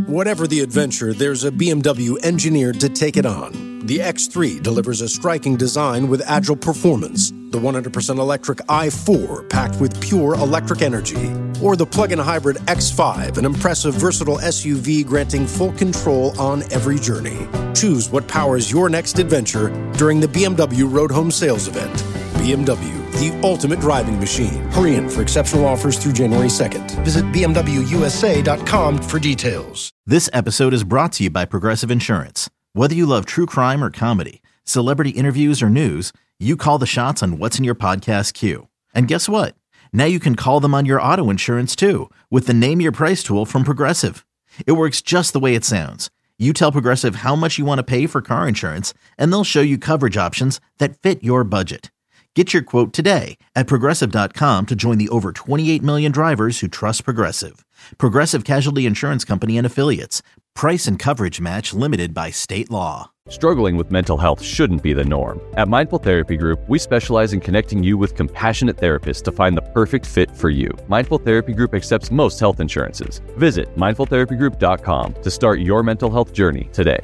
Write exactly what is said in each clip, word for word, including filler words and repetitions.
Whatever the adventure, there's a B M W engineered to take it on. The X three delivers a striking design with agile performance. The one hundred percent electric i four, packed with pure electric energy. Or the plug-in hybrid X five, an impressive, versatile S U V granting full control on every journey. Choose what powers your next adventure during the B M W Road Home Sales Event. B M W, the ultimate driving machine. Hurry in for exceptional offers through January second. Visit B M W U S A dot com for details. This episode is brought to you by Progressive Insurance. Whether you love true crime or comedy, celebrity interviews or news, you call the shots on what's in your podcast queue. And guess what? Now you can call them on your auto insurance too with the Name Your Price tool from Progressive. It works just the way it sounds. You tell Progressive how much you want to pay for car insurance, and they'll show you coverage options that fit your budget. Get your quote today at Progressive dot com to join the over twenty-eight million drivers who trust Progressive. Progressive Casualty Insurance Company and Affiliates. Price and coverage match limited by state law. Struggling with mental health shouldn't be the norm. At Mindful Therapy Group, we specialize in connecting you with compassionate therapists to find the perfect fit for you. Mindful Therapy Group accepts most health insurances. Visit mindful therapy group dot com to start your mental health journey today.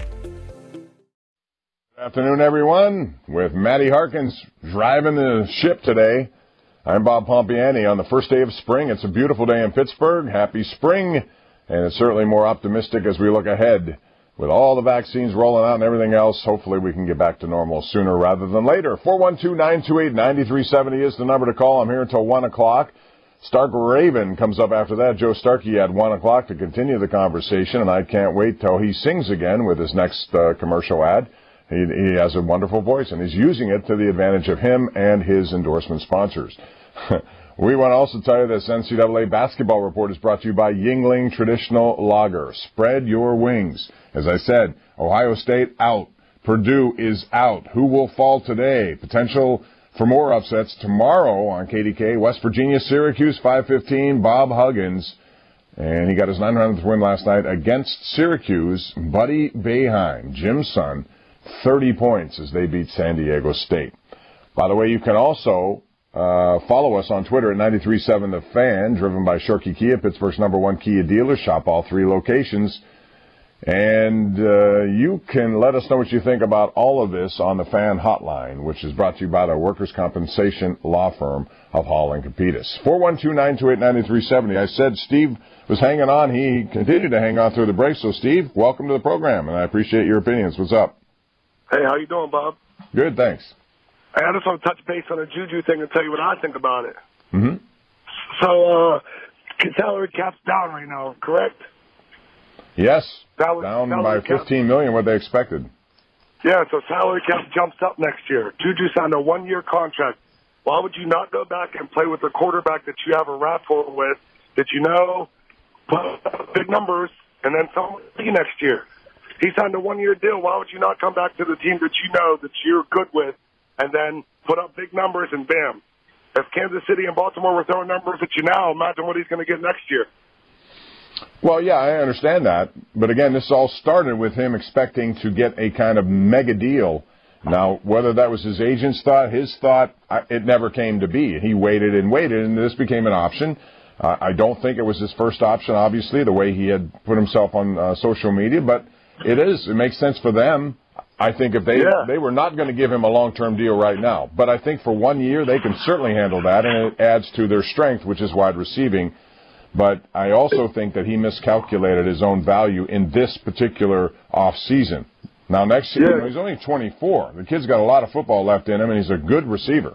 Good afternoon, everyone. With Matty Harkins driving the ship today, I'm Bob Pompiani on the first day of spring. It's a beautiful day in Pittsburgh. Happy spring, and it's certainly more optimistic as we look ahead. With all the vaccines rolling out and everything else, hopefully we can get back to normal sooner rather than later. four one two, nine two eight, nine three seven zero is the number to call. I'm here until one o'clock. Stark Raven comes up after that. Joe Starkey at one o'clock to continue the conversation, and I can't wait till he sings again with his next uh, commercial ad. He, he has a wonderful voice, and he's using it to the advantage of him and his endorsement sponsors. We want to also tell you this N C double A basketball report is brought to you by Yuengling Traditional Lager. Spread your wings. As I said, Ohio State out. Purdue is out. Who will fall today? Potential for more upsets tomorrow on K D K. West Virginia, Syracuse, five fifteen. Bob Huggins. And he got his nine hundredth win last night against Syracuse. Buddy Boeheim, Jim's son, thirty points as they beat San Diego State. By the way, you can also uh, follow us on Twitter at ninety-three point seven The Fan, driven by Shorkey Kia, Pittsburgh's number one Kia dealer. Shop all three locations. And uh, you can let us know what you think about all of this on the Fan Hotline, which is brought to you by the Workers' Compensation Law Firm of Hall and Capitas. four one two, nine two eight, nine three seven zero. I said Steve was hanging on. He continued to hang on through the break. So, Steve, welcome to the program, and I appreciate your opinions. What's up? Hey, how you doing, Bob? Good, thanks. Hey, I just want to touch base on the Juju thing and tell you what I think about it. Mm-hmm. So, uh, salary cap's down right now, correct? Yes, salary, down salary by fifteen million dollars what they expected. Yeah, so salary cap jumps up next year. Juju signed a one-year contract. Why would you not go back and play with a quarterback that you have a rapport with, that you know, put up big numbers, and then someone next year? He signed a one-year deal. Why would you not come back to the team that you know that you're good with and then put up big numbers and bam? If Kansas City and Baltimore were throwing numbers at you now, imagine what he's going to get next year. Well, yeah, I understand that. But again, this all started with him expecting to get a kind of mega deal. Now, whether that was his agent's thought, his thought, it never came to be. He waited and waited, and this became an option. Uh, I don't think it was his first option, obviously, the way he had put himself on uh, social media, but it is. It makes sense for them. I think if they yeah. they were not going to give him a long-term deal right now. But I think for one year they can certainly handle that, and it adds to their strength, which is wide receiving. But I also think that he miscalculated his own value in this particular off-season. Now, next year, yeah. you know, he's only twenty-four. The kid's got a lot of football left in him, and he's a good receiver.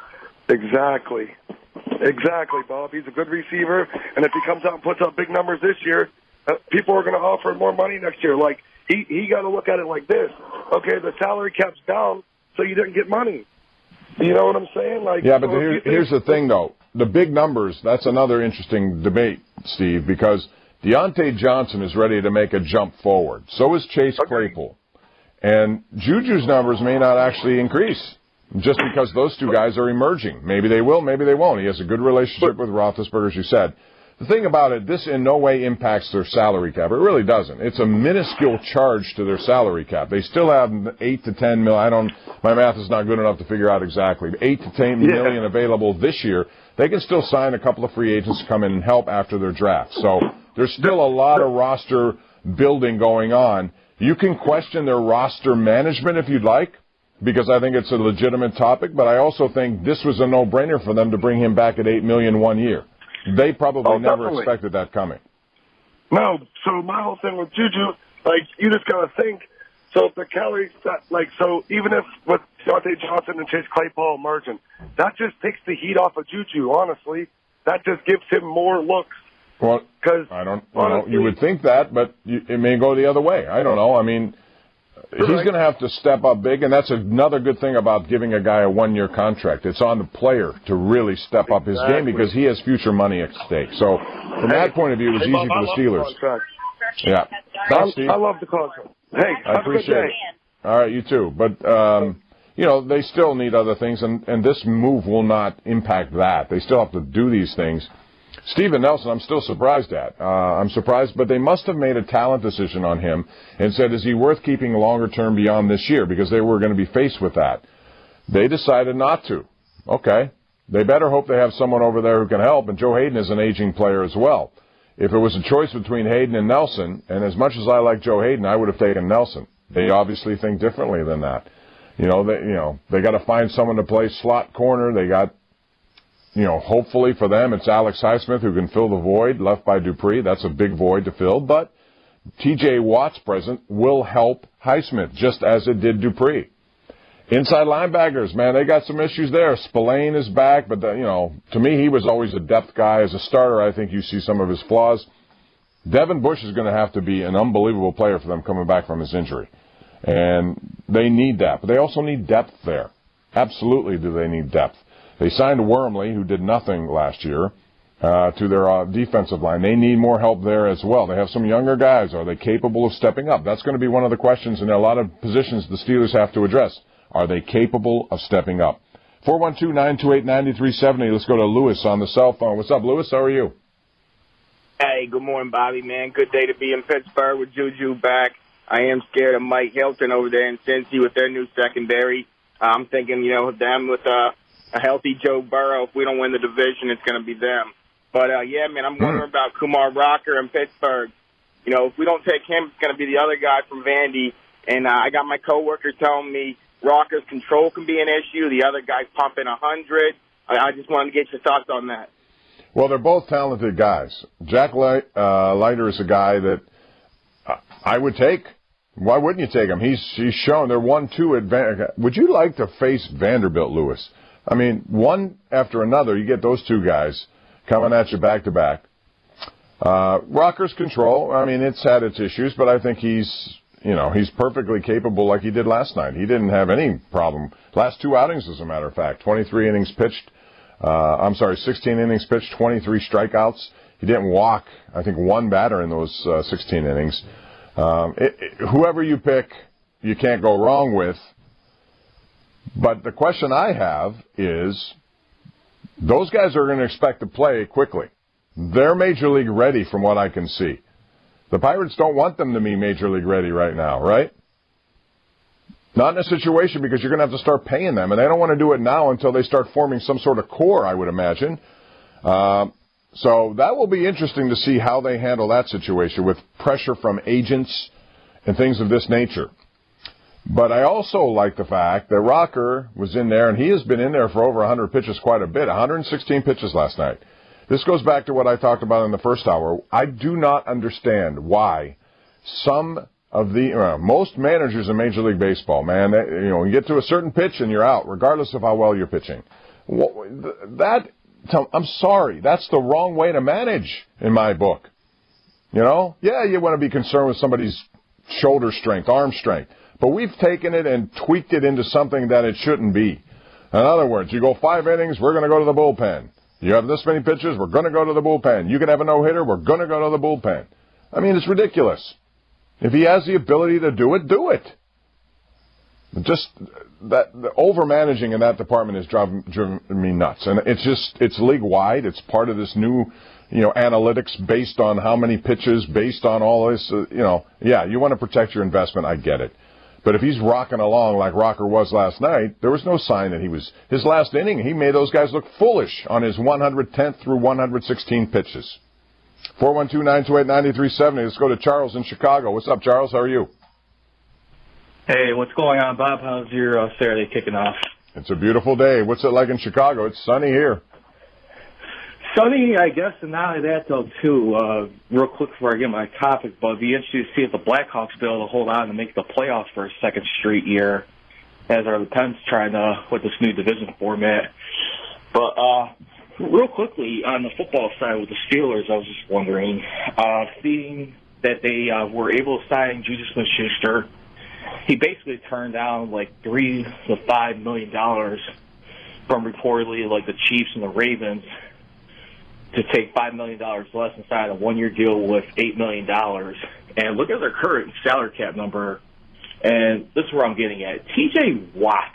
Exactly. Exactly, Bob. He's a good receiver, and if he comes out and puts up big numbers this year, uh, people are going to offer more money next year. Like, he, he got to look at it like this. Okay, the salary cap's down, so you didn't get money. You know what I'm saying? Like, yeah, but so here, here's the thing, though. The big numbers, that's another interesting debate, Steve, because Deontay Johnson is ready to make a jump forward. So is Chase okay. Claypool. And Juju's numbers may not actually increase just because those two guys are emerging. Maybe they will, maybe they won't. He has a good relationship with Roethlisberger, as you said. The thing about it, this in no way impacts their salary cap. It really doesn't. It's a minuscule charge to their salary cap. They still have eight to ten million. I don't. My math is not good enough to figure out exactly. Eight to ten yeah. million available this year. They can still sign a couple of free agents to come in and help after their draft. So there's still a lot of roster building going on. You can question their roster management if you'd like, because I think it's a legitimate topic, but I also think this was a no-brainer for them to bring him back at eight million dollars one year. They probably oh, never definitely. expected that coming. No, so my whole thing with Juju, like, you just got to think, so if the Kelly, like, so even if with Deontay Johnson and Chase Claypool emerging, that just takes the heat off of Juju, honestly. That just gives him more looks. Well, Cause, I don't honestly, you know. You would think that, but you, it may go the other way. I don't know. I mean, he's right. going to have to step up big, and that's another good thing about giving a guy a one-year contract. It's on the player to really step up his exactly. game because he has future money at stake. So from hey, that point of view, it was hey, easy Bob, for the Steelers. The yeah. Thanks, Steve. I love the contract. Hey, I have appreciate a good day. it. All right, you too. But, um, you know, they still need other things, and, and this move will not impact that. They still have to do these things. Steven Nelson, I'm still surprised at. Uh, I'm surprised, but they must have made a talent decision on him and said, is he worth keeping longer term beyond this year? Because they were going to be faced with that. They decided not to. Okay. They better hope they have someone over there who can help, and Joe Hayden is an aging player as well. If it was a choice between Hayden and Nelson, and as much as I like Joe Hayden, I would have taken Nelson. They obviously think differently than that. You know, they, you know, they got to find someone to play slot corner. They got, you know, hopefully for them, it's Alex Highsmith who can fill the void left by Dupree. That's a big void to fill. But T J Watt's presence will help Highsmith, just as it did Dupree. Inside linebackers, man, they got some issues there. Spillane is back, but, the, you know, to me, he was always a depth guy. As a starter, I think you see some of his flaws. Devin Bush is going to have to be an unbelievable player for them coming back from his injury. And they need that. But they also need depth there. Absolutely do they need depth. They signed Wormley, who did nothing last year, uh, to their uh, defensive line. They need more help there as well. They have some younger guys. Are they capable of stepping up? That's going to be one of the questions, and there are a lot of positions the Steelers have to address. Are they capable of stepping up? four one two, nine two eight, nine three seven zero. Let's go to Lewis on the cell phone. What's up, Lewis? How are you? Hey, good morning, Bobby, man. Good day to be in Pittsburgh with Juju back. I am scared of Mike Hilton over there in Cincy with their new secondary. I'm thinking, you know, them with uh, a healthy Joe Burrow. If we don't win the division, it's going to be them. But, uh, yeah, man, I'm wondering mm. about Kumar Rocker in Pittsburgh. You know, if we don't take him, it's going to be the other guy from Vandy. And uh, I got my coworker telling me Rocker's control can be an issue. The other guy's pumping one hundred. I, I just wanted to get your thoughts on that. Well, they're both talented guys. Jack Light, uh, Leiter is a guy that uh, I would take. Why wouldn't you take him? He's he's shown they're one two advantage. Would you like to face Vanderbilt, Lewis? I mean, one after another, you get those two guys coming at you back to back. Uh, Rocker's control, I mean, it's had its issues, but I think he's, you know, he's perfectly capable like he did last night. He didn't have any problem. Last two outings, as a matter of fact, twenty-three innings pitched. Uh, I'm sorry, sixteen innings pitched, twenty-three strikeouts. He didn't walk, I think, one batter in those uh, sixteen innings. Um, it, it, whoever you pick, you can't go wrong with. But the question I have is, those guys are going to expect to play quickly. They're Major League ready from what I can see. The Pirates don't want them to be Major League ready right now, right? Not in a situation because you're going to have to start paying them, and they don't want to do it now until they start forming some sort of core, I would imagine. Uh, so that will be interesting to see how they handle that situation with pressure from agents and things of this nature. But I also like the fact that Rocker was in there, and he has been in there for over one hundred pitches quite a bit, one hundred sixteen pitches last night. This goes back to what I talked about in the first hour. I do not understand why some of the uh, most managers in Major League Baseball, man, they, you know, you get to a certain pitch and you're out, regardless of how well you're pitching. That, I'm sorry, that's the wrong way to manage in my book. You know, yeah, you want to be concerned with somebody's shoulder strength, arm strength, but we've taken it and tweaked it into something that it shouldn't be. In other words, you go five innings, we're going to go to the bullpen. You have this many pitches, we're going to go to the bullpen. You can have a no-hitter, we're going to go to the bullpen. I mean, it's ridiculous. If he has the ability to do it, do it. Just that the over-managing in that department is driving, driving me nuts. And it's just, it's league-wide. It's part of this new, you know, analytics based on how many pitches, based on all this, uh, you know. Yeah, you want to protect your investment, I get it. But if he's rocking along like Rocker was last night, there was no sign that he was, his last inning, he made those guys look foolish on his one hundred tenth through one hundred sixteen pitches. four one two, nine two eight, nine three seven zero. Let's go to Charles in Chicago. What's up, Charles? How are you? Hey, what's going on, Bob? How's your uh, Saturday kicking off? It's a beautiful day. What's it like in Chicago? It's sunny here. Sunny, I guess, and not only that, though, too, uh, real quick before I get my topic, but it'd be interesting to see if the Blackhawks be able to hold on and make the playoffs for a second straight year, as are the Pens trying to, with this new division format. But, uh, real quickly, on the football side with the Steelers, I was just wondering, uh, seeing that they uh, were able to sign Juju Smith-Schuster, he basically turned down like three to five million dollars from reportedly like the Chiefs and the Ravens to take five million dollars less and sign a one-year deal with eight million dollars. And look at their current salary cap number, and this is where I'm getting at. T J Watt,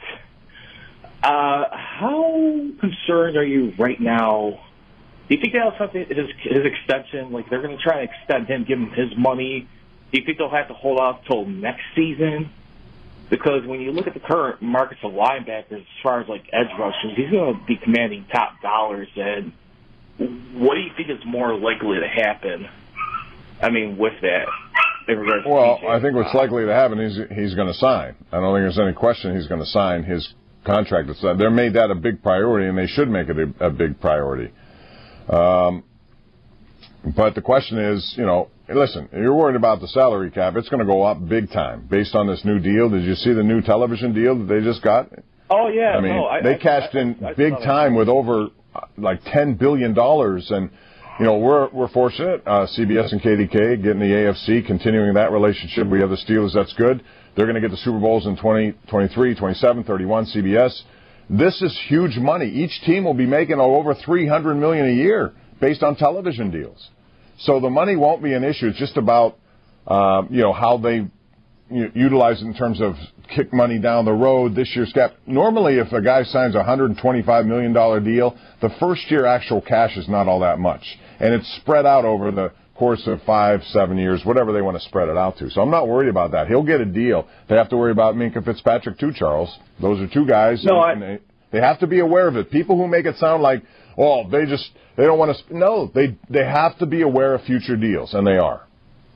uh, how concerned are you right now? Do you think that'll something his his extension? Like they're going to try and extend him, give him his money. Do you think they'll have to hold off till next season? Because when you look at the current markets of linebackers, as far as like edge rushers, he's going to be commanding top dollars. And what do you think is more likely to happen? I mean, with that, in regards to well, T J. I think what's likely to happen is he's going to sign. I don't think there's any question he's going to sign his contract. They made that a big priority, and they should make it a, a big priority. Um, but the question is, you know, listen, you're worried about the salary cap. It's going to go up big time based on this new deal. Did you see the new television deal that they just got? Oh, yeah. I mean, no, I, they I, cashed I, in I, I big time with over uh, like ten billion dollars. And, you know, we're we're fortunate. Uh, C B S and K D K getting the A F C, continuing that relationship. We have the Steelers. That's good. They're going to get the Super Bowls in twenty twenty-three, twenty-seven, thirty-one, C B S. This is huge money. Each team will be making over three hundred million dollars a year based on television deals. So the money won't be an issue. It's just about, uh, you know, how they you know, utilize it in terms of kick money down the road. This year's cap. Normally, if a guy signs a one hundred twenty-five million dollars deal, the first year actual cash is not all that much. And it's spread out over the course of five, seven years, whatever they want to spread it out to. So I'm not worried about that. He'll get a deal. They have to worry about Minkah Fitzpatrick too, Charles. Those are two guys. No, and, I... and they, they have to be aware of it. People who make it sound like, oh, they just, they don't want to, no, they they have to be aware of future deals, and they are.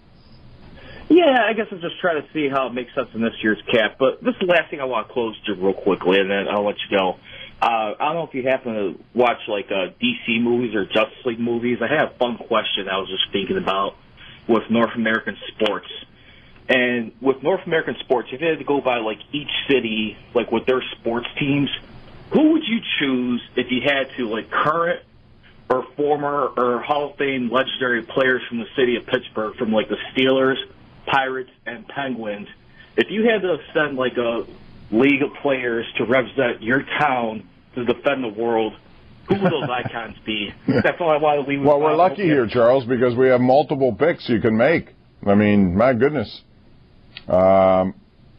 Yeah, I guess I'm just trying to see how it makes sense in this year's cap. But this is the last thing I want to close to real quickly, and then I'll let you go. Uh, I don't know if you happen to watch, like, uh, D C movies or Justice League movies. I had a fun question I was just thinking about with North American sports. And with North American sports, if you had to go by, like, each city, like, with their sports teams, who would you choose if you had to, like, current or former or Hall of Fame legendary players from the city of Pittsburgh, from, like, the Steelers, Pirates, and Penguins? If you had to send, like, a league of players to represent your town to defend the world, who would those icons be? That's all I want to leave with. Well, we're lucky here, Charles, because we have multiple picks you can make. I mean, my goodness. Um,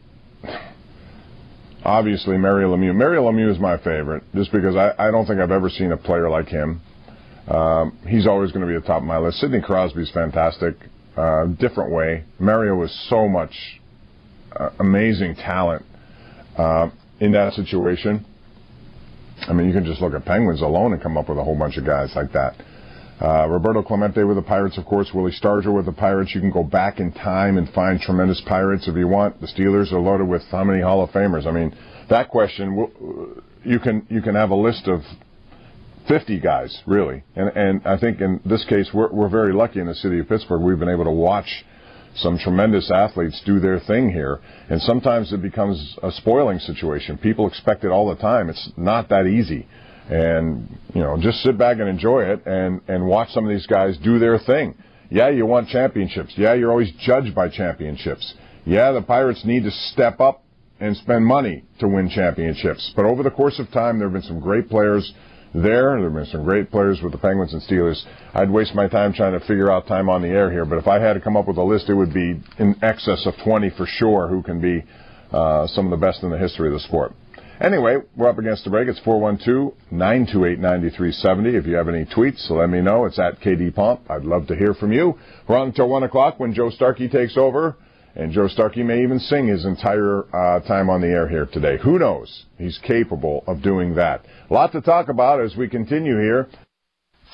obviously, Mario Lemieux. Mario Lemieux is my favorite, just because I, I don't think I've ever seen a player like him. Um, he's always going to be at the top of my list. Sidney Crosby's fantastic. Uh, different way. Mario was so much uh, amazing talent uh, in that situation. I mean, you can just look at Penguins alone and come up with a whole bunch of guys like that. Uh, Roberto Clemente with the Pirates, of course. Willie Stargell with the Pirates. You can go back in time and find tremendous Pirates if you want. The Steelers are loaded with how many Hall of Famers? I mean, that question, you can you can have a list of fifty guys, really. And and I think in this case, we're we're very lucky in the city of Pittsburgh. We've been able to watch some tremendous athletes do their thing here. And sometimes it becomes a spoiling situation. People expect it all the time. It's not that easy. And, you know, just sit back and enjoy it and, and watch some of these guys do their thing. Yeah, you want championships. Yeah, you're always judged by championships. Yeah, the Pirates need to step up and spend money to win championships. But over the course of time, there have been some great players there. There have been some great players with the Penguins and Steelers. I'd waste my time trying to figure out time on the air here, but if I had to come up with a list, it would be in excess of twenty for sure who can be uh, some of the best in the history of the sport. Anyway, we're up against the break. It's four one two, nine two eight, nine three seven zero. If you have any tweets, let me know. It's at K D Pomp. I'd love to hear from you. We're on until one o'clock when Joe Starkey takes over. And Joe Starkey may even sing his entire uh, time on the air here today. Who knows? He's capable of doing that. A lot to talk about as we continue here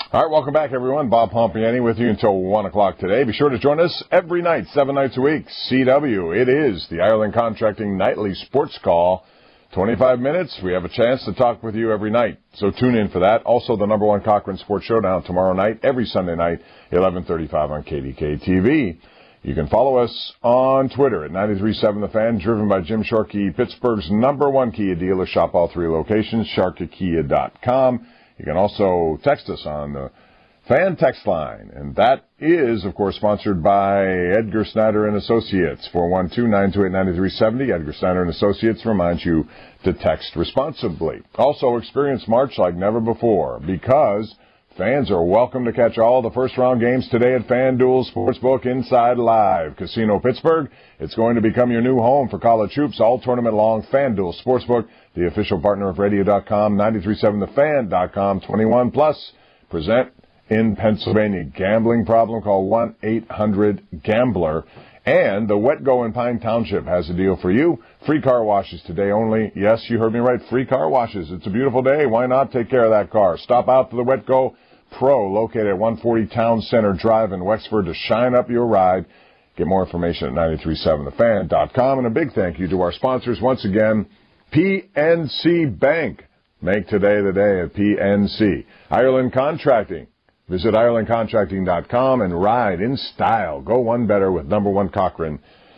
All right, welcome back, everyone. Bob Pompiani with you until one o'clock today. Be sure to join us every night, seven nights a week. C W, it is the Ireland Contracting Nightly Sports Call. twenty-five minutes. We have a chance to talk with you every night, so tune in for that. Also, the number one Cochran Sports Showdown tomorrow night, every Sunday night, eleven thirty-five on K D K T V. You can follow us on Twitter at ninety-three point seven The Fan, driven by Jim Sharkey, Pittsburgh's number one Kia dealer. Shop all three locations, sharkey kia dot com. You can also text us on the Fan text line, and that is, of course, sponsored by Edgar Snyder and Associates, four one two, nine two eight, nine three seven zero. Edgar Snyder and Associates reminds you to text responsibly. Also, experience March like never before, because fans are welcome to catch all the first-round games today at FanDuel Sportsbook Inside Live. Casino Pittsburgh, it's going to become your new home for college hoops all tournament long. FanDuel Sportsbook, the official partner of radio dot com, ninety-three point seven the fan dot com, twenty-one plus, present in Pennsylvania. Gambling problem, call one eight hundred gambler. And the Wetco in Pine Township has a deal for you. Free car washes today only. Yes, you heard me right. Free car washes. It's a beautiful day. Why not take care of that car? Stop out to the Wetco Pro, located at one forty Town Center Drive in Wexford, to shine up your ride. Get more information at ninety-three point seven the fan dot com. And a big thank you to our sponsors once again, P N C Bank. Make today the day at P N C. Ireland Contracting. Visit Ireland Contracting dot com and ride in style. Go one better with number one Cochran.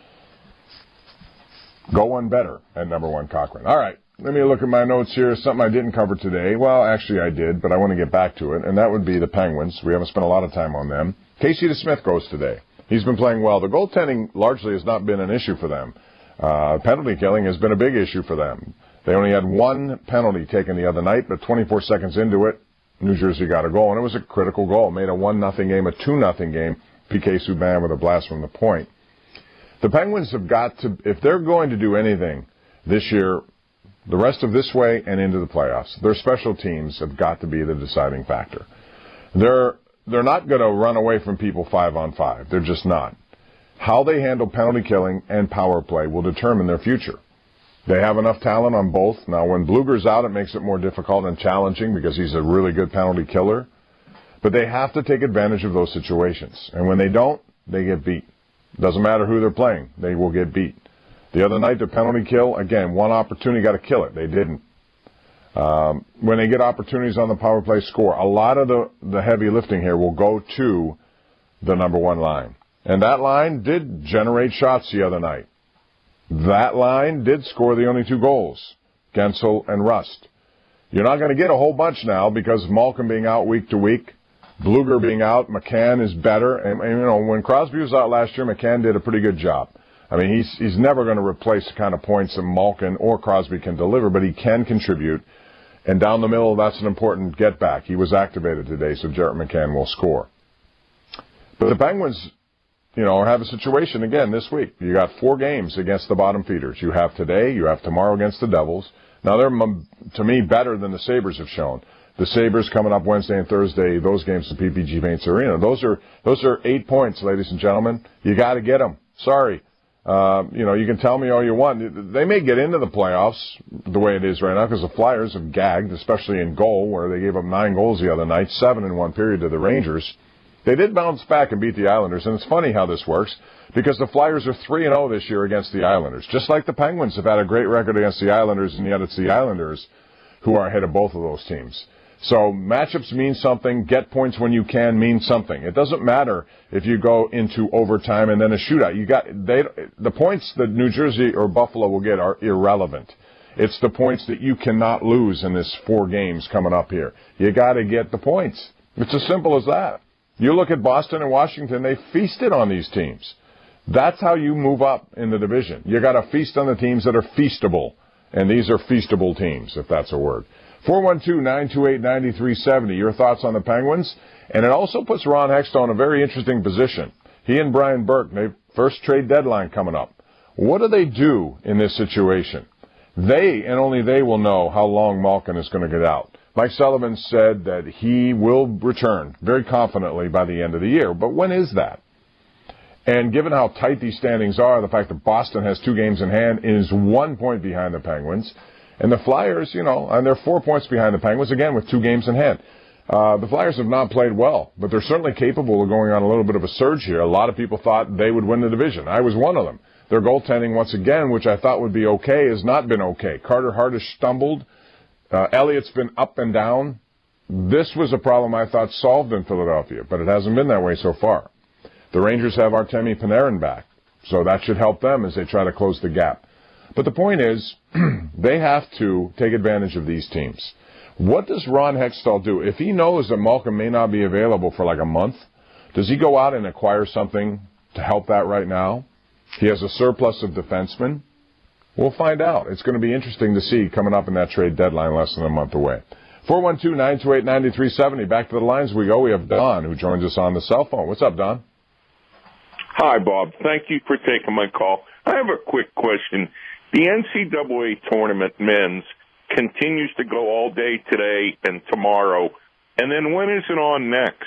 Go one better at number one Cochran. All right, let me look at my notes here. Something I didn't cover today. Well, actually I did, but I want to get back to it, and that would be the Penguins. We haven't spent a lot of time on them. Casey DeSmith goes today. He's been playing well. The goaltending largely has not been an issue for them. Uh, penalty killing has been a big issue for them. They only had one penalty taken the other night, but twenty-four seconds into it, New Jersey got a goal, and it was a critical goal. Made a one nothing game, a two nothing game. P K Subban with a blast from the point. The Penguins have got to, if they're going to do anything this year, the rest of this way and into the playoffs, their special teams have got to be the deciding factor. They're they're not going to run away from people five on five. They're just not. How they handle penalty killing and power play will determine their future. They have enough talent on both. Now, when Bluger's out, it makes it more difficult and challenging because he's a really good penalty killer. But they have to take advantage of those situations. And when they don't, they get beat. Doesn't matter who they're playing. They will get beat. The other night, the penalty kill, again, one opportunity, got to kill it. They didn't. Um, when they get opportunities on the power play, score. A lot of the, the heavy lifting here will go to the number one line. And that line did generate shots the other night. That line did score the only two goals, Gensel and Rust. You're not going to get a whole bunch now because Malkin being out week to week, Bluger being out, McCann is better. And, and you know, when Crosby was out last year, McCann did a pretty good job. I mean, he's he's never going to replace the kind of points that Malkin or Crosby can deliver, but he can contribute. And down the middle, that's an important get back. He was activated today, so Jarrett McCann will score. But the Penguins, you know, have a situation again this week. You got four games against the bottom feeders. You have today, you have tomorrow against the Devils. Now, they're, to me, better than the Sabres have shown. The Sabres coming up Wednesday and Thursday, those games at P P G Paints Arena. Those are those are eight points, ladies and gentlemen. You got to get them. Sorry. Uh, you know, you can tell me all you want. They may get into the playoffs the way it is right now because the Flyers have gagged, especially in goal, where they gave up nine goals the other night, seven in one period to the Rangers. They did bounce back and beat the Islanders, and it's funny how this works because the Flyers are three and oh this year against the Islanders, just like the Penguins have had a great record against the Islanders, and yet it's the Islanders who are ahead of both of those teams. So matchups mean something. Get points when you can mean something. It doesn't matter if you go into overtime and then a shootout. You got they the points that New Jersey or Buffalo will get are irrelevant. It's the points that you cannot lose in this four games coming up here. You got to get the points. It's as simple as that. You look at Boston and Washington, they feasted on these teams. That's how you move up in the division. You got to feast on the teams that are feastable, and these are feastable teams, if that's a word. four one two, nine two eight, nine three seven zero. Your thoughts on the Penguins? And it also puts Ron Hextall in a very interesting position. He and Brian Burke, they first trade deadline coming up. What do they do in this situation? They, and only they, will know how long Malkin is going to get out. Mike Sullivan said that he will return very confidently by the end of the year. But when is that? And given how tight these standings are, the fact that Boston has two games in hand is one point behind the Penguins, and the Flyers, you know, and they're four points behind the Penguins, again, with two games in hand. Uh, the Flyers have not played well, but they're certainly capable of going on a little bit of a surge here. A lot of people thought they would win the division. I was one of them. Their goaltending, once again, which I thought would be okay, has not been okay. Carter Hart has stumbled. Uh, Elliott's been up and down. This was a problem I thought solved in Philadelphia, but it hasn't been that way so far. The Rangers have Artemi Panarin back, so that should help them as they try to close the gap. But the point is, they have to take advantage of these teams. What does Ron Hextall do? If he knows that Malkin may not be available for like a month, does he go out and acquire something to help that right now? He has a surplus of defensemen. We'll find out. It's going to be interesting to see coming up in that trade deadline less than a month away. four one two, nine two eight, nine three seven zero. Back to the lines we go. We have Don, who joins us on the cell phone. What's up, Don? Hi, Bob. Thank you for taking my call. I have a quick question. The N C double A tournament men's continues to go all day today and tomorrow. And then when is it on next?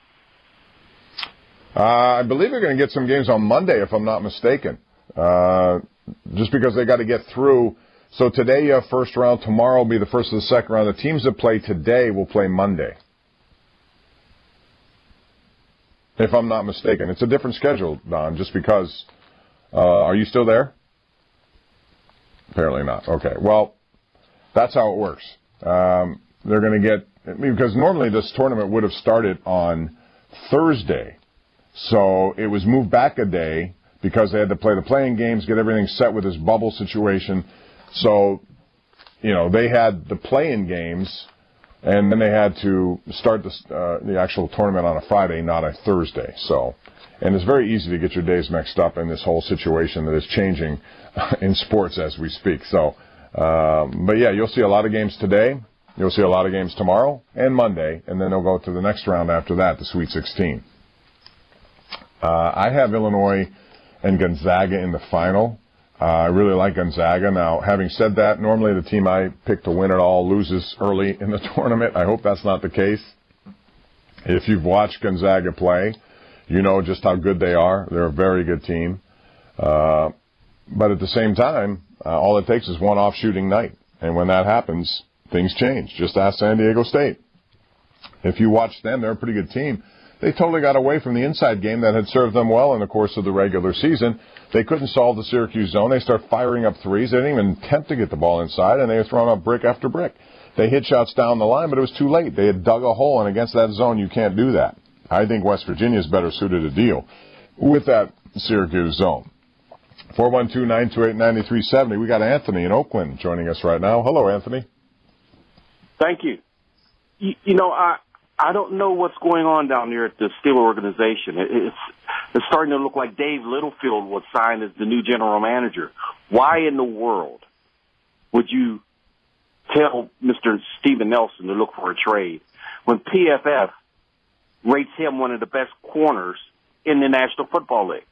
Uh, I believe they're going to get some games on Monday, if I'm not mistaken. Uh, just because they got to get through. So today you have first round. Tomorrow will be the first of the second round. The teams that play today will play Monday, if I'm not mistaken. It's a different schedule, Don, just because. Uh, are you still there? Apparently not. Okay. Well, that's how it works. Um, they're going to get, because normally this tournament would have started on Thursday. So it was moved back a day because they had to play the playing games, get everything set with this bubble situation. So, you know, they had the play-in games, and then they had to start the, uh, the actual tournament on a Friday, not a Thursday. So, and it's very easy to get your days mixed up in this whole situation that is changing in sports as we speak. So, um, but yeah, you'll see a lot of games today. You'll see a lot of games tomorrow and Monday, and then they'll go to the next round after that, the Sweet sixteen. Uh, I have Illinois and Gonzaga in the final. Uh, I really like Gonzaga. Now, having said that, normally the team I pick to win it all loses early in the tournament. I hope that's not the case. If you've watched Gonzaga play, you know just how good they are. They're a very good team. Uh, but at the same time, uh, all it takes is one off shooting night. And when that happens, things change. Just ask San Diego State. If you watch them, they're a pretty good team. They totally got away from the inside game that had served them well in the course of the regular season. They couldn't solve the Syracuse zone. They start firing up threes. They didn't even attempt to get the ball inside, and they were throwing up brick after brick. They hit shots down the line, but it was too late. They had dug a hole, and against that zone, you can't do that. I think West Virginia is better suited to deal with that Syracuse zone. four one two, nine two eight, nine three seven zero. We got Anthony in Oakland joining us right now. Hello, Anthony. Thank you. You, you know, I I don't know what's going on down there at the Steeler organization. It, it's it's starting to look like Dave Littlefield was signed as the new general manager. Why in the world would you tell Mister Steven Nelson to look for a trade when P F F rates him one of the best corners in the National Football League?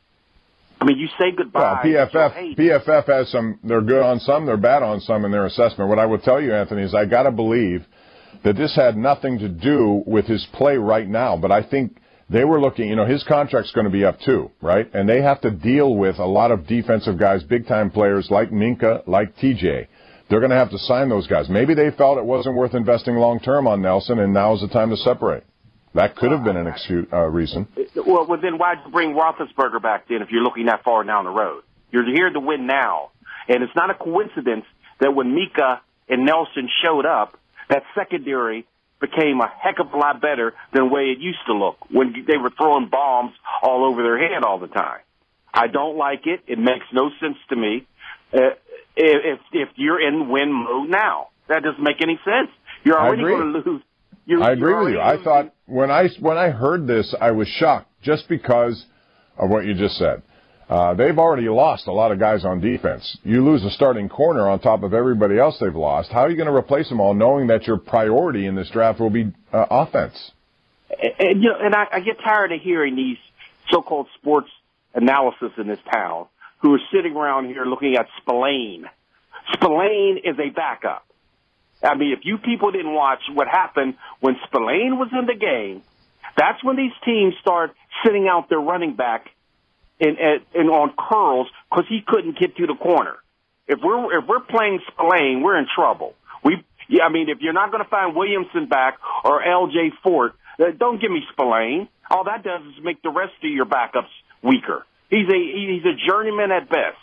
I mean, you say goodbye. Well, P F F, P F F has some, they're good on some, they're bad on some in their assessment. What I would tell you, Anthony, is I got to believe that this had nothing to do with his play right now. But I think they were looking, you know, his contract's going to be up too, right? And they have to deal with a lot of defensive guys, big-time players like Minka, like T J. They're going to have to sign those guys. Maybe they felt it wasn't worth investing long-term on Nelson, and now is the time to separate. That could have been an excuse, uh, reason. Well, well, then why'd you bring Roethlisberger back then if you're looking that far down the road? You're here to win now. And it's not a coincidence that when Mika and Nelson showed up, that secondary became a heck of a lot better than the way it used to look when they were throwing bombs all over their head all the time. I don't like it. It makes no sense to me. Uh, if if you're in win mode now, that doesn't make any sense. You're already going to lose. You're, I agree with you. I losing. thought when I when I heard this, I was shocked just because of what you just said. Uh, they've already lost a lot of guys on defense. You lose a starting corner on top of everybody else they've lost. How are you going to replace them all, knowing that your priority in this draft will be uh, offense? And, and, you know, and I, I get tired of hearing these so-called sports analysis in this town who are sitting around here looking at Spillane. Spillane is a backup. I mean, if you people didn't watch what happened when Spillane was in the game, that's when these teams start sitting out their running back in, in, in on curls because he couldn't get to the corner. If we're if we're playing Spillane, we're in trouble. We Yeah, I mean, if you're not going to find Williamson back or L J Fort, uh, don't give me Spillane. All that does is make the rest of your backups weaker. He's a he's a journeyman at best.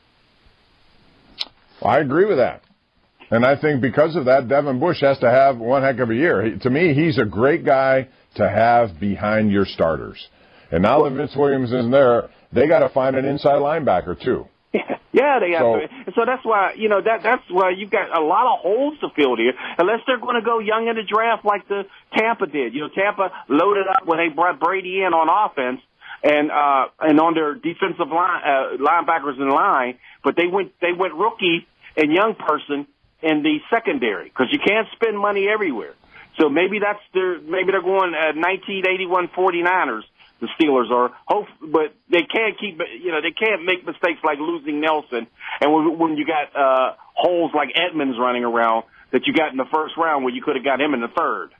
I agree with that. And I think because of that, Devin Bush has to have one heck of a year. He, to me, he's a great guy to have behind your starters. And now that Vince Williams isn't there, they got to find an inside linebacker, too. Yeah, they have so, to. So that's why, you know, that that's why you've got a lot of holes to fill here, unless they're going to go young in the draft like the Tampa did. You know, Tampa loaded up when they brought Brady in on offense and uh, and on their defensive line uh, linebackers in line, but they went they went rookie and young person in the secondary because you can't spend money everywhere. So maybe that's their maybe they're going uh, nineteen eighty-one forty-niners. The Steelers are, hope, but they can't keep, you know, they can't make mistakes like losing Nelson. And when, when you got uh, holes like Edmonds running around that you got in the first round, where you could have got him in the third.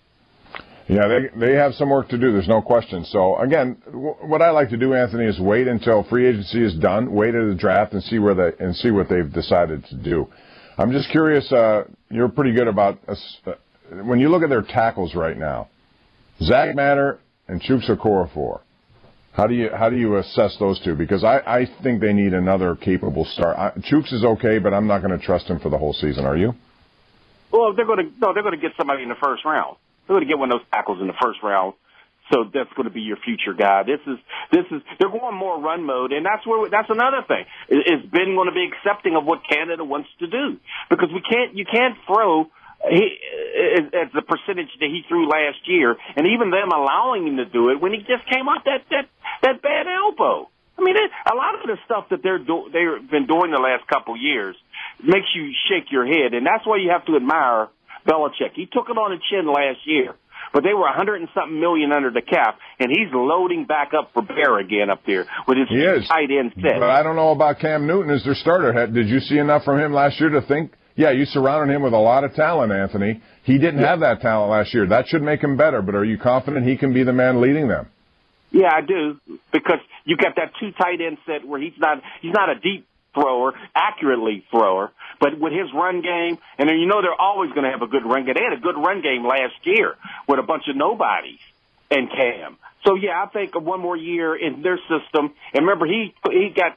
Yeah, they they have some work to do. There's no question. So again, w- what I like to do, Anthony, is wait until free agency is done, wait at the draft, and see where they and see what they've decided to do. I'm just curious. Uh, you're pretty good about uh, when you look at their tackles right now. Zach Manner and Chuks Okorafor. How do you how do you assess those two? Because I, I think they need another capable start. I, Chuks is okay, but I'm not going to trust him for the whole season. Are you? Well, they're going to no, they're going to get somebody in the first round. They're going to get one of those tackles in the first round. So that's going to be your future guy. This is this is they're going more run mode, and that's where that's another thing. Is Ben going to be accepting of what Canada wants to do? Because we can't you can't throw. He, as the percentage that he threw last year, and even them allowing him to do it when he just came off that that that bad elbow. I mean, it, a lot of the stuff that they're do, they've been doing the last couple years makes you shake your head, and that's why you have to admire Belichick. He took it on the chin last year, but they were a hundred and something million under the cap, and he's loading back up for Bear again up there with his tight end set. But I don't know about Cam Newton as their starter. Did you see enough from him last year to think? Yeah, you surrounded him with a lot of talent, Anthony. He didn't yeah. have that talent last year. That should make him better, but are you confident he can be the man leading them? Yeah, I do, because you got that two tight end set where he's not he's not a deep thrower, accurately thrower, but with his run game, and then you know they're always going to have a good run game. They had a good run game last year with a bunch of nobodies and Cam. So, yeah, I think one more year in their system, and remember, he he got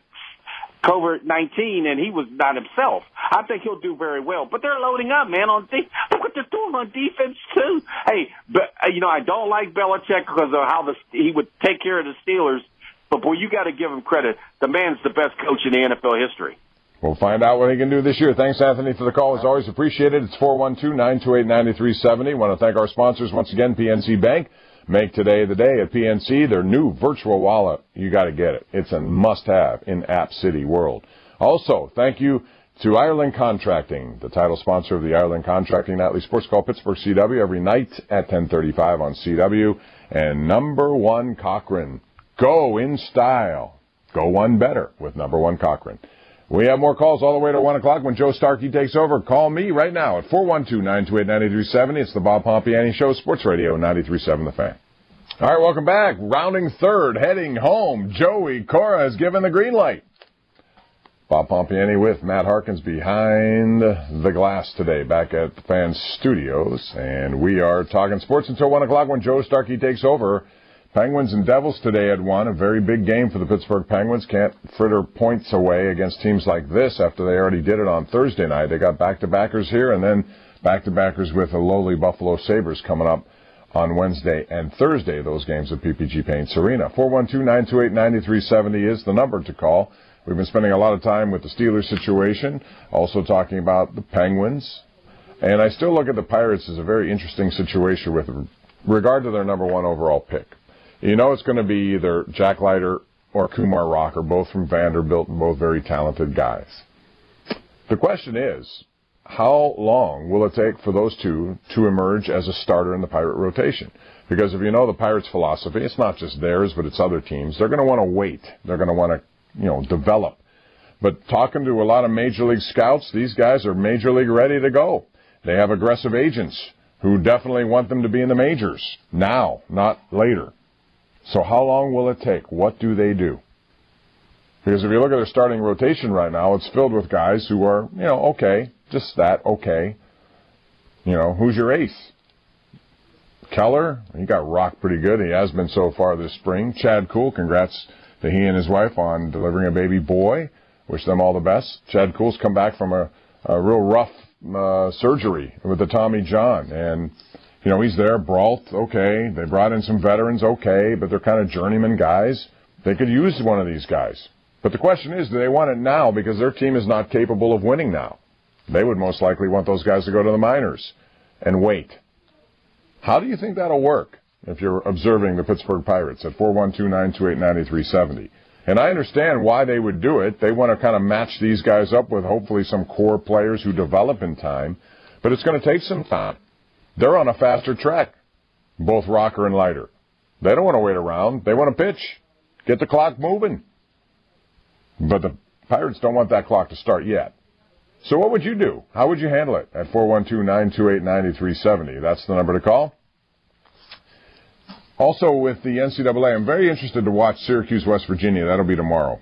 COVID nineteen, and he was not himself. I think he'll do very well. But they're loading up, man, on de- look what they're doing on defense, too. Hey, but you know, I don't like Belichick because of how the, he would take care of the Steelers. But, boy, you got to give him credit. The man's the best coach in the N F L history. We'll find out what he can do this year. Thanks, Anthony, for the call. As always, appreciated. It's four one two, nine two eight, nine three seven zero. Want to thank our sponsors once again, P N C Bank. Make today the day at P N C. Their new virtual wallet. You got to get it. It's a must-have in App City world. Also, thank you to Ireland Contracting, the title sponsor of the Ireland Contracting Nightly Sports Call, Pittsburgh C W, every night at ten thirty-five on C W. And number one Cochran. Go in style. Go one better with number one Cochran. We have more calls all the way to one o'clock when Joe Starkey takes over. Call me right now at four one two, nine two eight, nine three seven zero. It's the Bob Pompiani Show, Sports Radio ninety-three point seven The Fan. All right, welcome back. Rounding third, heading home. Joey Cora has given the green light. Bob Pompiani with Matt Harkins behind the glass today, back at the Fan Studios. And we are talking sports until one o'clock when Joe Starkey takes over. Penguins and Devils today had won. A very big game for the Pittsburgh Penguins. Can't fritter points away against teams like this after they already did it on Thursday night. They got back-to-backers here and then back-to-backers with the lowly Buffalo Sabres coming up on Wednesday and Thursday, those games at P P G Paints Arena. four one two, nine two eight, nine three seven zero is the number to call. We've been spending a lot of time with the Steelers situation, also talking about the Penguins. And I still look at the Pirates as a very interesting situation with regard to their number one overall pick. You know it's going to be either Jack Leiter or Kumar Rocker, both from Vanderbilt and both very talented guys. The question is, how long will it take for those two to emerge as a starter in the Pirate rotation? Because if you know the Pirates' philosophy, it's not just theirs, but it's other teams. They're going to want to wait. They're going to want to, you know, develop. But talking to a lot of Major League scouts, these guys are Major League ready to go. They have aggressive agents who definitely want them to be in the majors now, not later. So how long will it take? What do they do? Because if you look at their starting rotation right now, it's filled with guys who are, you know, okay, just that, okay. You know, who's your ace? Keller, he got rocked pretty good. He has been so far this spring. Chad Kuhl, congrats to he and his wife on delivering a baby boy. Wish them all the best. Chad Kuhl's come back from a, a real rough uh, surgery with the Tommy John. And, you know, he's there. Brault, okay. They brought in some veterans, okay, but they're kind of journeyman guys. They could use one of these guys. But the question is, do they want it now because their team is not capable of winning now? They would most likely want those guys to go to the minors and wait. How do you think that'll work if you're observing the Pittsburgh Pirates at four one two, nine two eight, nine three seven zero? And I understand why they would do it. They want to kind of match these guys up with hopefully some core players who develop in time. But it's going to take some time. They're on a faster track, both Rocker and Leiter. They don't want to wait around. They want to pitch. Get the clock moving. But the Pirates don't want that clock to start yet. So what would you do? How would you handle it at four one two, nine two eight, nine three seven zero? That's the number to call. Also with the N C double A, I'm very interested to watch Syracuse, West Virginia. That'll be tomorrow.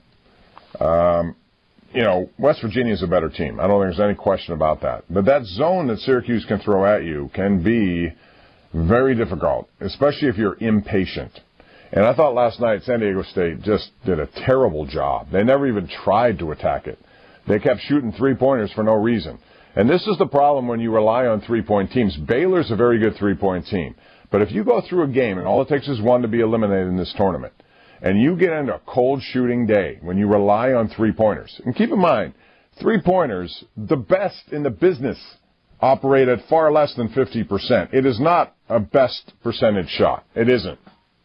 Um, you know, West Virginia is a better team. I don't think there's any question about that. But that zone that Syracuse can throw at you can be very difficult, especially if you're impatient. And I thought last night San Diego State just did a terrible job. They never even tried to attack it. They kept shooting three-pointers for no reason. And this is the problem when you rely on three-point teams. Baylor's a very good three-point team. But if you go through a game, and all it takes is one to be eliminated in this tournament, and you get into a cold shooting day when you rely on three-pointers, and keep in mind, three-pointers, the best in the business, operate at far less than fifty percent. It is not a best percentage shot. It isn't.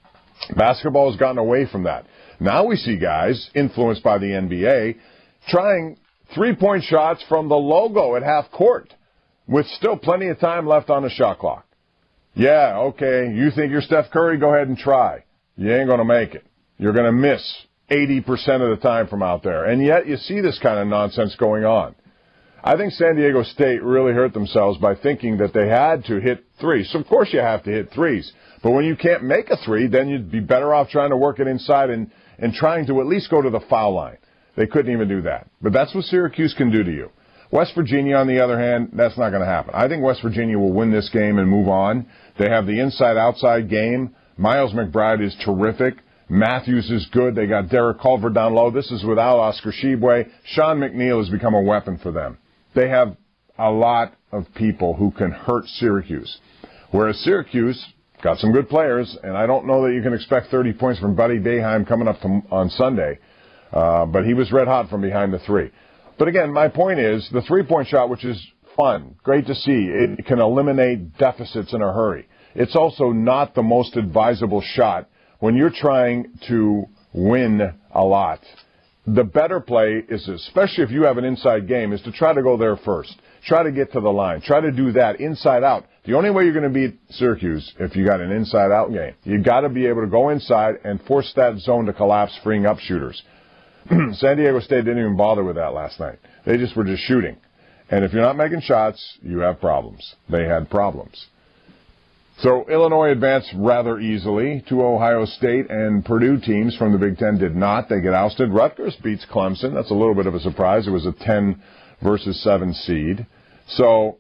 Basketball has gotten away from that. Now we see guys, influenced by the N B A, trying three-point shots from the logo at half court with still plenty of time left on the shot clock. Yeah, okay, you think you're Steph Curry? Go ahead and try. You ain't going to make it. You're going to miss eighty percent of the time from out there. And yet you see this kind of nonsense going on. I think San Diego State really hurt themselves by thinking that they had to hit threes. So, of course, you have to hit threes. But when you can't make a three, then you'd be better off trying to work it inside and, and trying to at least go to the foul line. They couldn't even do that. But that's what Syracuse can do to you. West Virginia, on the other hand, that's not going to happen. I think West Virginia will win this game and move on. They have the inside-outside game. Miles McBride is terrific. Matthews is good. They got Derek Culver down low. This is without Oscar Tshiebwe. Sean McNeil has become a weapon for them. They have a lot of people who can hurt Syracuse. Whereas Syracuse got some good players, and I don't know that you can expect thirty points from Buddy Boeheim coming up to, on Sunday. Uh, but he was red hot from behind the three. But again, my point is the three-point shot, which is fun, great to see, it can eliminate deficits in a hurry. It's also not the most advisable shot when you're trying to win a lot. The better play is, especially if you have an inside game, is to try to go there first. Try to get to the line. Try to do that inside out. The only way you're going to beat Syracuse if you got an inside-out game, you got to be able to go inside and force that zone to collapse, freeing up shooters. San Diego State didn't even bother with that last night. They just were just shooting. And if you're not making shots, you have problems. They had problems. So Illinois advanced rather easily. Two Ohio State and Purdue teams from the Big Ten did not. They get ousted. Rutgers beats Clemson. That's a little bit of a surprise. It was a ten versus seven seed. So,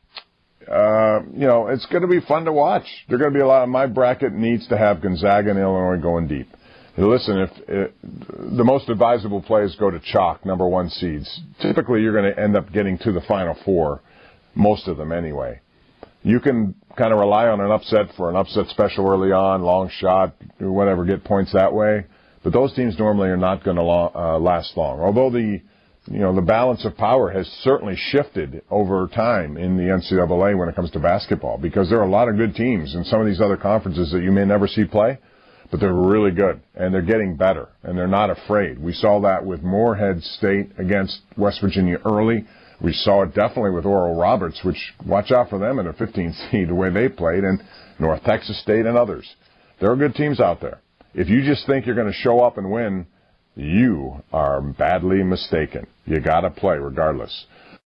uh, you know, it's going to be fun to watch. There are going to be a lot of my bracket needs to have Gonzaga and Illinois going deep. Listen, if it, the most advisable plays go to chalk, number one seeds, typically you're going to end up getting to the Final Four, most of them anyway. You can kind of rely on an upset for an upset special early on, long shot, whatever, get points that way. But those teams normally are not going to lo- uh, last long. Although the, you know, the balance of power has certainly shifted over time in the N C double A when it comes to basketball, because there are a lot of good teams in some of these other conferences that you may never see play. But they're really good, and they're getting better, and they're not afraid. We saw that with Morehead State against West Virginia early. We saw it definitely with Oral Roberts, which, watch out for them in a fifteen seed, the way they played, and North Texas State and others. There are good teams out there. If you just think you're going to show up and win, you are badly mistaken. You got to play regardless.